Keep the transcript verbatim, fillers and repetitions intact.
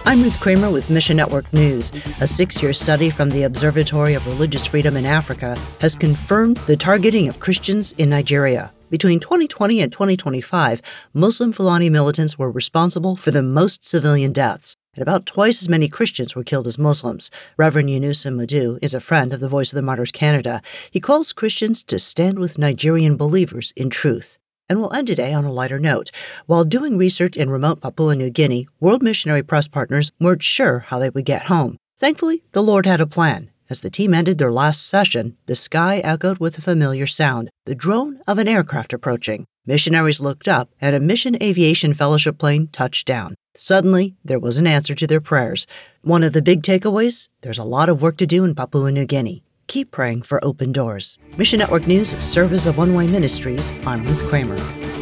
I'm Ruth Kramer with Mission Network News. A six-year study from the Observatory of Religious Freedom in Africa has confirmed the targeting of Christians in Nigeria. Between twenty twenty and twenty twenty-five, Muslim Fulani militants were responsible for the most civilian deaths, and about twice as many Christians were killed as Muslims. Reverend Yunusa Madu is a friend of the Voice of the Martyrs Canada. He calls Christians to stand with Nigerian believers in truth. And we'll end today on a lighter note. While doing research in remote Papua New Guinea, World Missionary Press partners weren't sure how they would get home. Thankfully, the Lord had a plan. As the team ended their last session, the sky echoed with a familiar sound, the drone of an aircraft approaching. Missionaries looked up, and a Mission Aviation Fellowship plane touched down. Suddenly, there was an answer to their prayers. One of the big takeaways? There's a lot of work to do in Papua New Guinea. Keep praying for open doors. Mission Network News, Service of One Way Ministries. I'm Ruth Kramer.